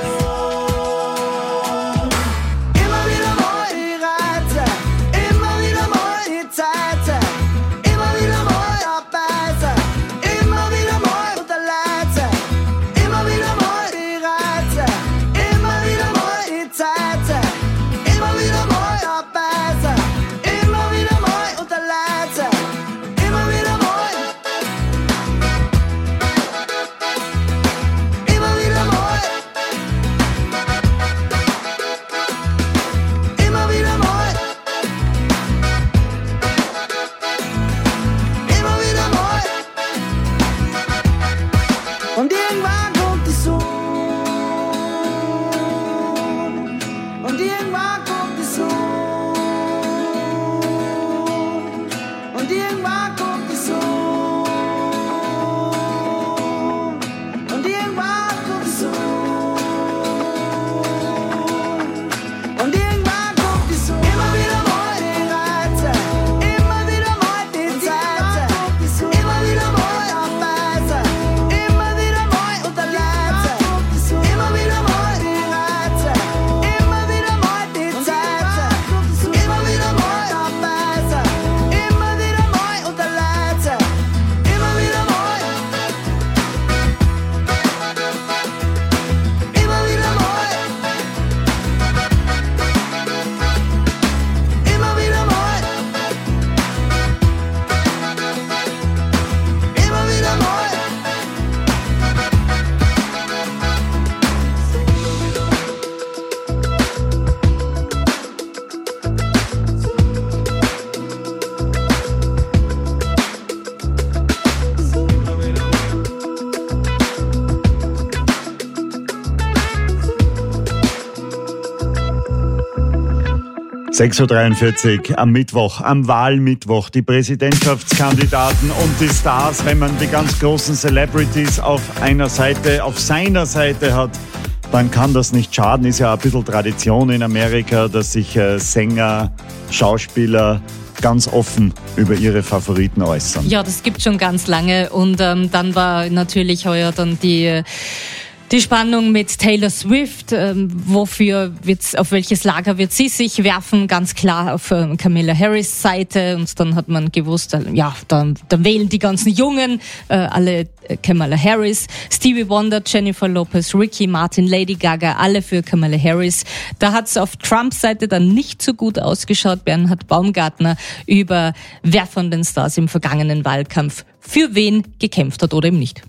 sechs Uhr dreiundvierzig am Mittwoch, am Wahlmittwoch, die Präsidentschaftskandidaten und die Stars, wenn man die ganz großen Celebrities auf einer Seite, auf seiner Seite hat, dann kann das nicht schaden. Ist ja ein bisschen Tradition in Amerika, dass sich äh, Sänger, Schauspieler ganz offen über ihre Favoriten äußern. Ja, das gibt schon ganz lange und ähm, dann war natürlich heuer dann die Die Spannung mit Taylor Swift, ähm, wofür wird's, auf welches Lager wird sie sich werfen? Ganz klar auf ähm, Kamala Harris Seite. Und dann hat man gewusst, äh, ja, dann, dann wählen die ganzen Jungen äh, alle äh, Kamala Harris. Stevie Wonder, Jennifer Lopez, Ricky Martin, Lady Gaga, alle für Kamala Harris. Da hat's auf Trumps Seite dann nicht so gut ausgeschaut. Bernhard Baumgartner über wer von den Stars im vergangenen Wahlkampf für wen gekämpft hat oder eben nicht.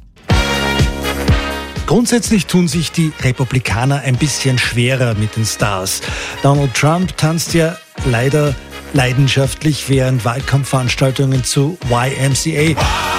Grundsätzlich tun sich die Republikaner ein bisschen schwerer mit den Stars. Donald Trump tanzt ja leider leidenschaftlich während Wahlkampfveranstaltungen zu Y M C A.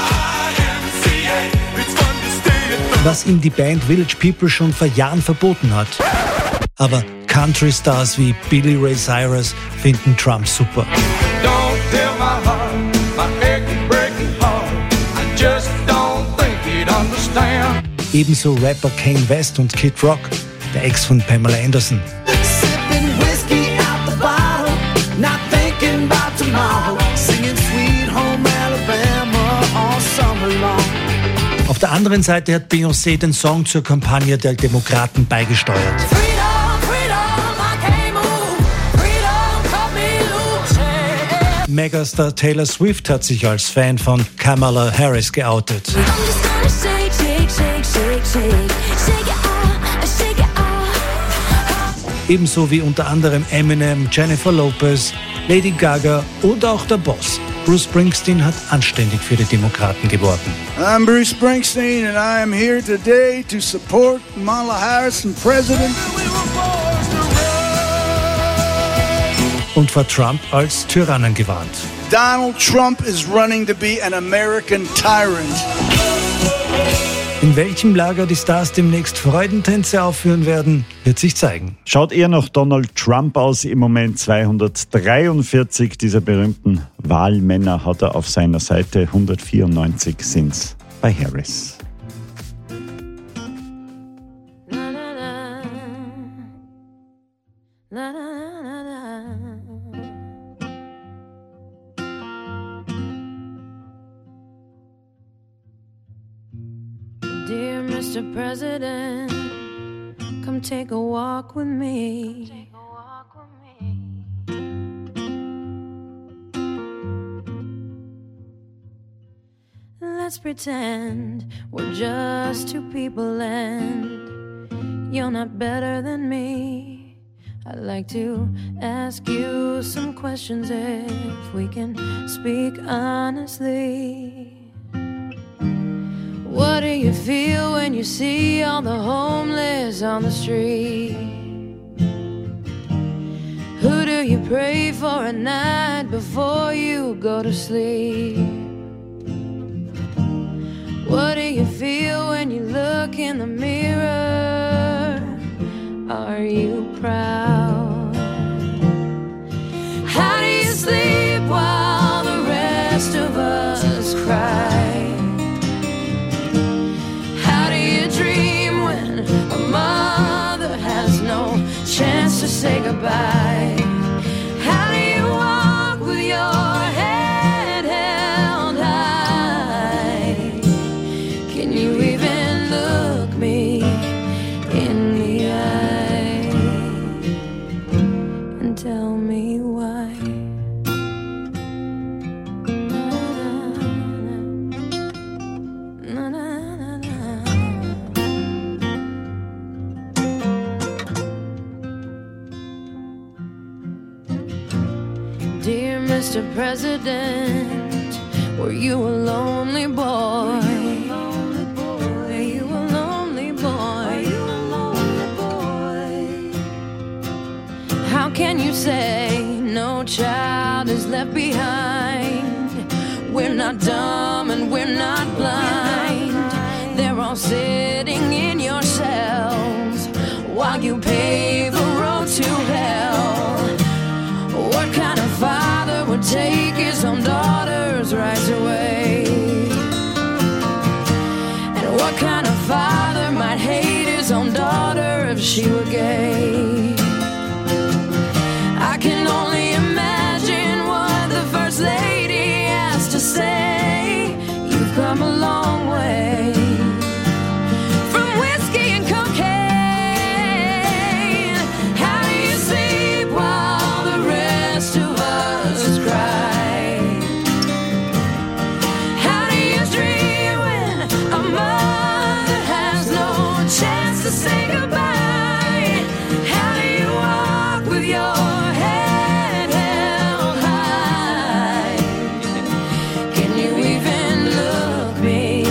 Was ihm die Band Village People schon vor Jahren verboten hat. Aber Country-Stars wie Billy Ray Cyrus finden Trump super. Don't tell my heart, my aching, breaking heart. I just don't think he'd understand. Ebenso Rapper Kanye West und Kid Rock, der Ex von Pamela Anderson. Sipping whiskey out the bottle, not thinking about tomorrow, singing Sweet Home Alabama all summer long. Auf der anderen Seite hat Beyoncé den Song zur Kampagne der Demokraten beigesteuert. Megastar Taylor Swift hat sich als Fan von Kamala Harris geoutet. Ebenso wie unter anderem Eminem, Jennifer Lopez, Lady Gaga und auch der Boss. Bruce Springsteen hat anständig für die Demokraten geworben. I'm Bruce Springsteen and I am here today to support Kamala Harris and President. Und vor Trump als Tyrannen gewarnt. Donald Trump is running to be an American tyrant. In welchem Lager die Stars demnächst Freudentänze aufführen werden, wird sich zeigen. Schaut eher nach Donald Trump aus. Im Moment zweihundertdreiundvierzig dieser berühmten Wahlmänner hat er auf seiner Seite. hundertvierundneunzig sind's bei Harris. Dear Mister President, come take a walk with me. Let's pretend we're just two people and you're not better than me. I'd like to ask you some questions if we can speak honestly. What do you feel when you see all the homeless on the street? Who do you pray for at night before you go to sleep? What do you feel when you look in the mirror? Are you proud? How do you sleep while the rest of us cry? Chance to say goodbye. How do you walk with your head held high? Can you even look me in the eye and tell me why? Na, na, na, na, na. Dear Mister President, were you a lonely boy? Were you a lonely boy? How can you say no child is left behind? We're not dumb and we're not blind. They're all sitting in your cells while you pave a road to hell. What kind of father would take his own daughter's rights away? And what kind of father might hate his own daughter if she were gay? I can only imagine what the First Lady has to say. You've come a long way from whiskey and cocaine. How do you sleep while the rest of us cry? How do you dream when a mother has no chance to say goodbye? How do you walk with your head held high? Can you even look me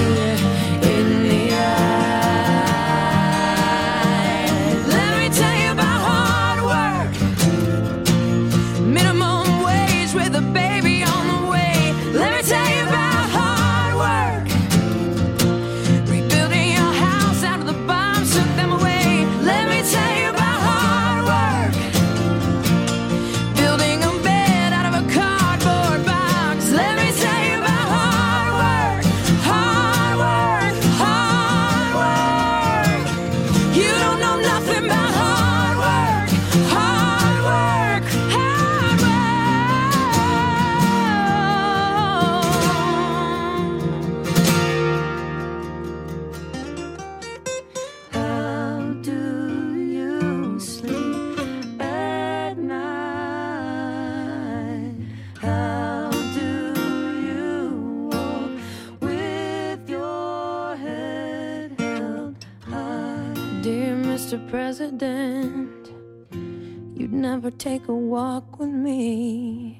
Mister President, you'd never take a walk with me.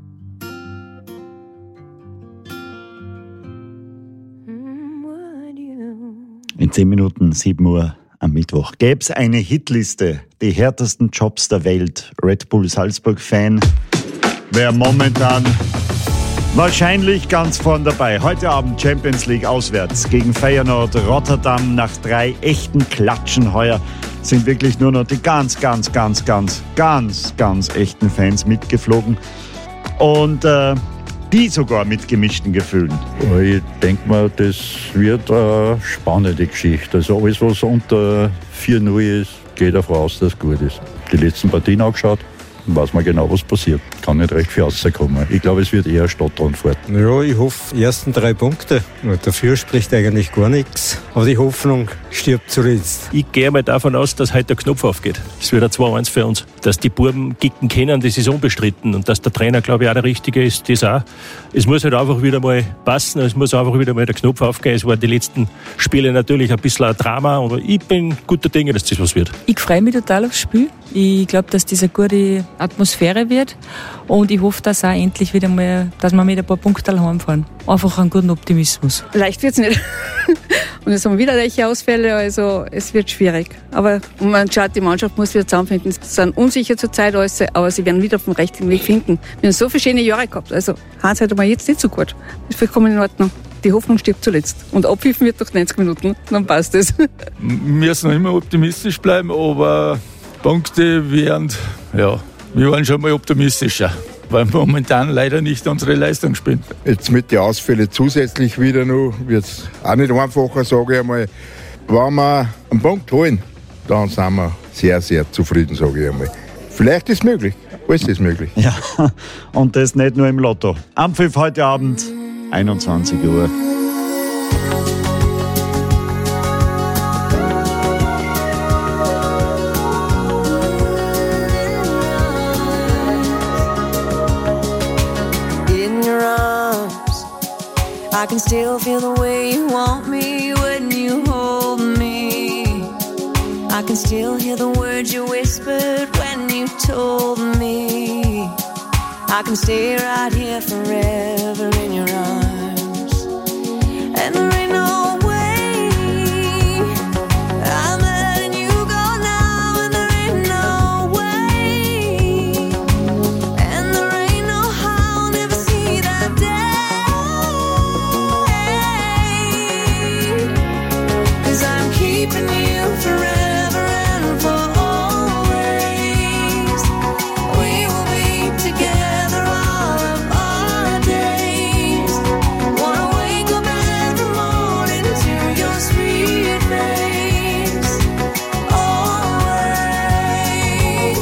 Mm, would you? In zehn Minuten, sieben Uhr am Mittwoch. Gäbe es eine Hitliste, die härtesten Jobs der Welt. Red Bull Salzburg-Fan wäre momentan wahrscheinlich ganz vorn dabei. Heute Abend Champions League auswärts gegen Feyenoord Rotterdam. Nach drei echten Klatschen heuer sind wirklich nur noch die ganz, ganz, ganz, ganz, ganz, ganz echten Fans mitgeflogen. Und äh, die sogar mit gemischten Gefühlen. Ich denke mal, das wird eine spannende Geschichte. Also alles, was unter vier null ist, geht davon aus, dass es gut ist. Die letzten Partien angeschaut, weiß man genau, was passiert. Kann nicht recht viel rauskommen. Ich glaube, es wird eher Stadtrundfahrt. Ja, ich hoffe, die ersten drei Punkte. Dafür spricht eigentlich gar nichts. Aber die Hoffnung stirbt zuletzt. Ich gehe mal davon aus, dass heute der Knopf aufgeht. Es wird ein zwei eins für uns. Dass die Buben kicken können, das ist unbestritten. Und dass der Trainer, glaube ich, auch der Richtige ist, das auch. Es muss halt einfach wieder mal passen. Es muss einfach wieder mal der Knopf aufgehen. Es waren die letzten Spiele natürlich ein bisschen ein Drama. Aber ich bin guter Dinge, dass das was wird. Ich freue mich total aufs Spiel. Ich glaube, dass das eine gute Atmosphäre wird. Und ich hoffe, dass auch endlich wieder mal, dass wir mit ein paar Punkten heimfahren. Einfach einen guten Optimismus. Leicht wird's nicht. Und jetzt haben wir wieder welche Ausfälle, also es wird schwierig. Aber man schaut, die Mannschaft muss wieder zusammenfinden. Sie sind unsicher zur Zeit alles, aber sie werden wieder auf dem richtigen Weg finden. Wir haben so viele schöne Jahre gehabt. Also Hans hat aber jetzt nicht so gut. Das ist vollkommen in Ordnung. Die Hoffnung stirbt zuletzt. Und abpfiffen wird durch neunzig Minuten, dann passt es. Wir müssen noch immer optimistisch bleiben, aber Punkte wären, ja, wir waren schon mal optimistischer, weil momentan leider nicht unsere Leistung spielen. Jetzt mit den Ausfällen zusätzlich wieder noch, wird es auch nicht einfacher, sage ich einmal. Wenn wir einen Punkt holen, dann sind wir sehr, sehr zufrieden, sage ich einmal. Vielleicht ist es möglich, alles ist möglich. Ja, und das nicht nur im Lotto. Ampfiff heute Abend, einundzwanzig Uhr. I can still feel the way you want me when you hold me. I can still hear the words you whispered when you told me. I can stay right here forever in your arms. And there ain't no way I'm letting you go now. And there ain't no way. And there ain't no how I'll never see that day. I'm keeping you forever and for always. We will be together all of our days. Wanna wake up every morning to your sweet face. Always.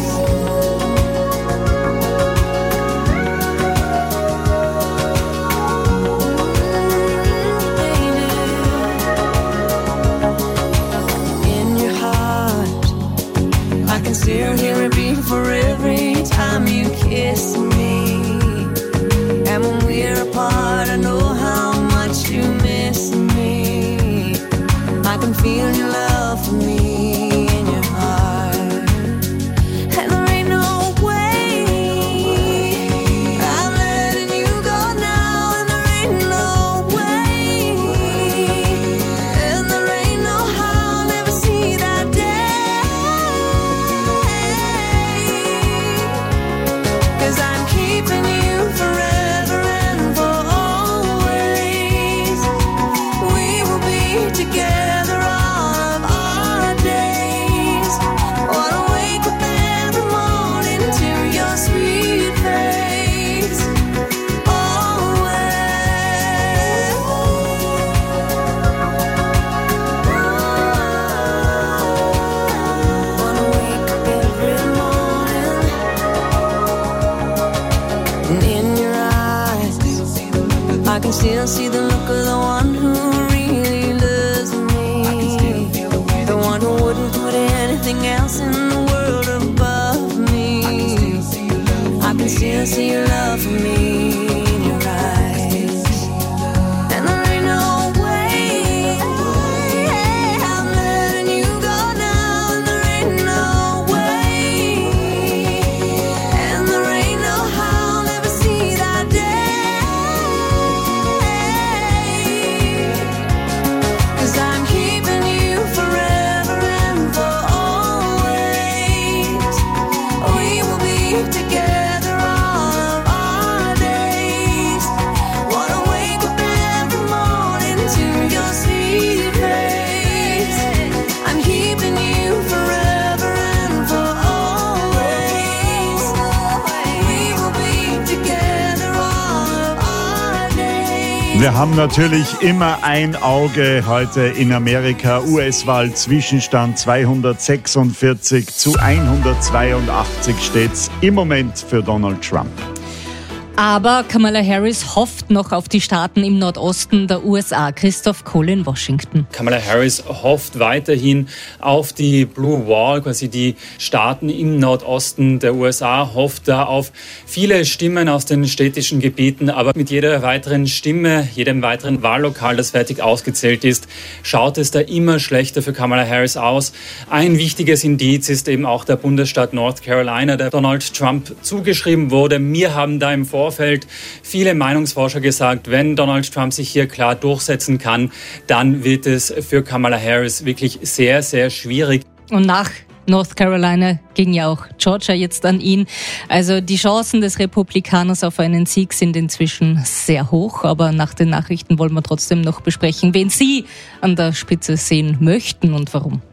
I can still hear it beat for every time you kiss me. And when we're apart, I know how much you miss me. I can feel your love for me in your heart. And there ain't no way I'm letting you go now. And there ain't no way. And there ain't no how I'll never see that day. 'Cause I'm keeping you forever and for always. We will be together all of Wir haben natürlich immer ein Auge heute in Amerika. U S-Wahl Zwischenstand zweihundertsechsundvierzig zu hundertzweiundachtzig steht's im Moment für Donald Trump. Aber Kamala Harris hofft noch auf die Staaten im Nordosten der U S A. Christoph Kohl in Washington. Kamala Harris hofft weiterhin auf die Blue Wall, quasi die Staaten im Nordosten der U S A, hofft da auf viele Stimmen aus den städtischen Gebieten. Aber mit jeder weiteren Stimme, jedem weiteren Wahllokal, das fertig ausgezählt ist, schaut es da immer schlechter für Kamala Harris aus. Ein wichtiges Indiz ist eben auch der Bundesstaat North Carolina, der Donald Trump zugeschrieben wurde. Wir haben da im Vorfeld viele Meinungsforscher gesagt, wenn Donald Trump sich hier klar durchsetzen kann, dann wird es für Kamala Harris wirklich sehr, sehr schwierig. Und nach North Carolina ging ja auch Georgia jetzt an ihn. Also die Chancen des Republikaners auf einen Sieg sind inzwischen sehr hoch. Aber nach den Nachrichten wollen wir trotzdem noch besprechen, wen Sie an der Spitze sehen möchten und warum.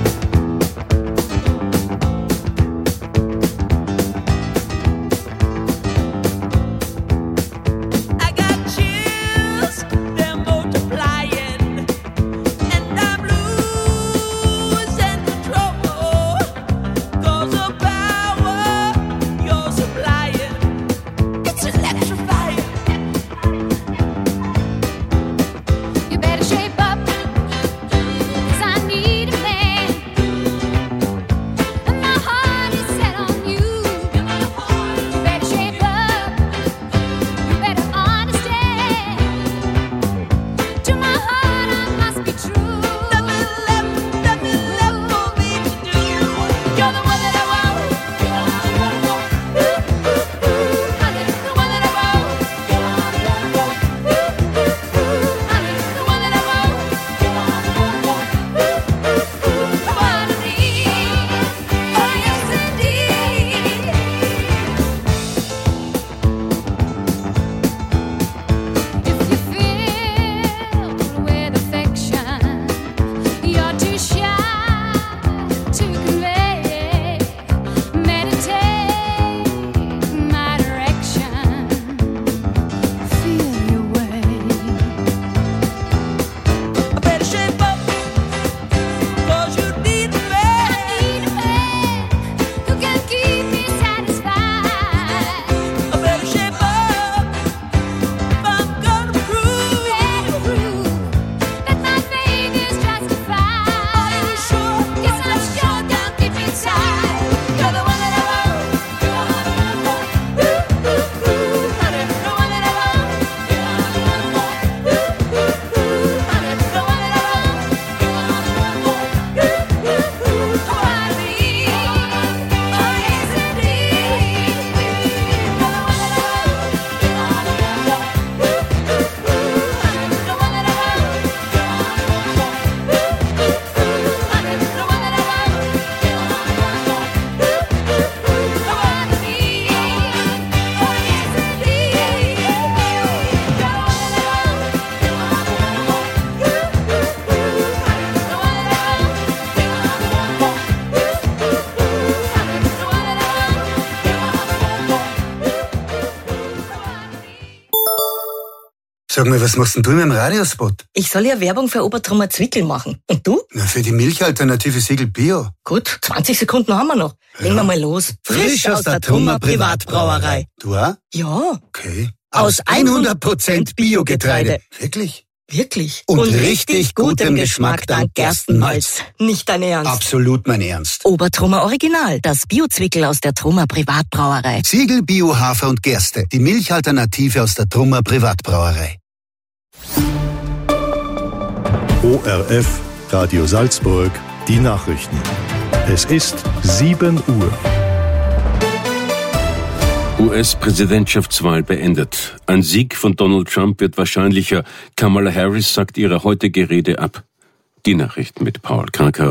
Sag mal, was machst denn du mit dem Radiospot? Ich soll ja Werbung für Obertrummer Zwickel machen. Und du? Na, für die Milchalternative Siegel Bio. Gut, zwanzig Sekunden haben wir noch. Legen wir mal los. Frisch aus der Trummer Privatbrauerei. Du auch? Ja. Okay. Aus hundert Prozent Biogetreide. Wirklich? Wirklich. Und, Und richtig gutem Geschmack dank Gerstenmalz. Nicht dein Ernst? Absolut mein Ernst. Obertrummer Original, das Biozwickel aus der Trummer Privatbrauerei. Siegel Bio, Hafer und Gerste. Die Milchalternative aus der Trummer Privatbrauerei. O R F, Radio Salzburg, die Nachrichten. Es ist sieben Uhr. U S-Präsidentschaftswahl beendet. Ein Sieg von Donald Trump wird wahrscheinlicher. Kamala Harris sagt ihre heutige Rede ab. Die Nachrichten mit Paul Kranker.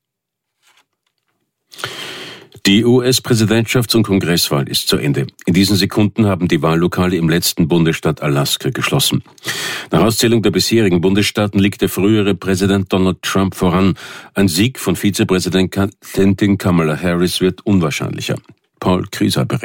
Die U S-Präsidentschafts- und Kongresswahl ist zu Ende. In diesen Sekunden haben die Wahllokale im letzten Bundesstaat Alaska geschlossen. Nach Auszählung der bisherigen Bundesstaaten liegt der frühere Präsident Donald Trump voran. Ein Sieg von Vizepräsidentin Kamala Harris wird unwahrscheinlicher. Paul Krieser berichtet.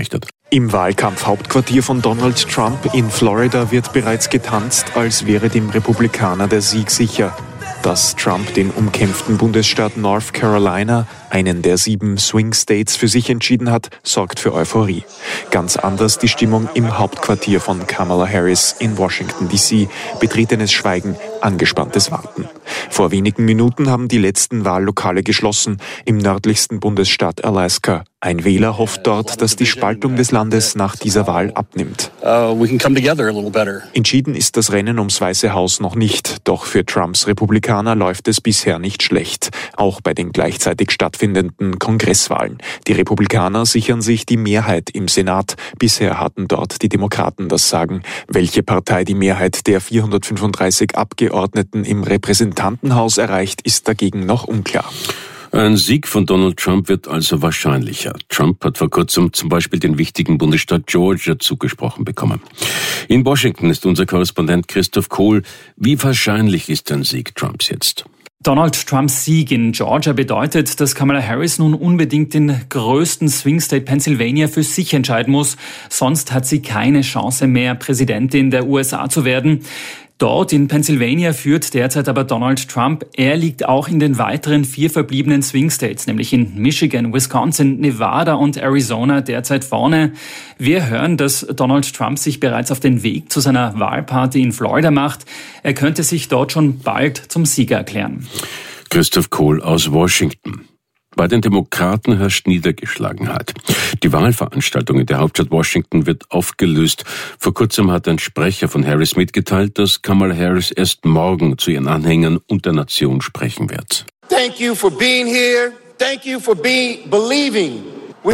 Im Wahlkampfhauptquartier von Donald Trump in Florida wird bereits getanzt, als wäre dem Republikaner der Sieg sicher. Dass Trump den umkämpften Bundesstaat North Carolina, einen der sieben Swing States, für sich entschieden hat, sorgt für Euphorie. Ganz anders die Stimmung im Hauptquartier von Kamala Harris in Washington D C. Betretenes Schweigen, angespanntes Warten. Vor wenigen Minuten haben die letzten Wahllokale geschlossen im nördlichsten Bundesstaat Alaska. Ein Wähler hofft dort, dass die Spaltung des Landes nach dieser Wahl abnimmt. Entschieden ist das Rennen ums Weiße Haus noch nicht, doch für Trumps Republikaner läuft es bisher nicht schlecht, auch bei den gleichzeitig stattfindenden Kongresswahlen. Die Republikaner sichern sich die Mehrheit im Senat. Bisher hatten dort die Demokraten das Sagen. Welche Partei die Mehrheit der vierhundertfünfunddreißig Abgeordneten im Repräsentantenhaus erreicht, ist dagegen noch unklar. Ein Sieg von Donald Trump wird also wahrscheinlicher. Trump hat vor kurzem zum Beispiel den wichtigen Bundesstaat Georgia zugesprochen bekommen. In Washington ist unser Korrespondent Christoph Kohl. Wie wahrscheinlich ist ein Sieg Trumps jetzt? Donald Trumps Sieg in Georgia bedeutet, dass Kamala Harris nun unbedingt den größten Swing State Pennsylvania für sich entscheiden muss. Sonst hat sie keine Chance mehr, Präsidentin der U S A zu werden. Dort in Pennsylvania führt derzeit aber Donald Trump. Er liegt auch in den weiteren vier verbliebenen Swing States, nämlich in Michigan, Wisconsin, Nevada und Arizona derzeit vorne. Wir hören, dass Donald Trump sich bereits auf den Weg zu seiner Wahlparty in Florida macht. Er könnte sich dort schon bald zum Sieger erklären. Christoph Kohl aus Washington. Bei den Demokraten herrscht Niedergeschlagenheit. Die Wahlveranstaltung in der Hauptstadt Washington wird aufgelöst. Vor kurzem hat ein Sprecher von Harris mitgeteilt, dass Kamala Harris erst morgen zu ihren Anhängern und der Nation sprechen wird. Thank you for being here. Thank you for being, believing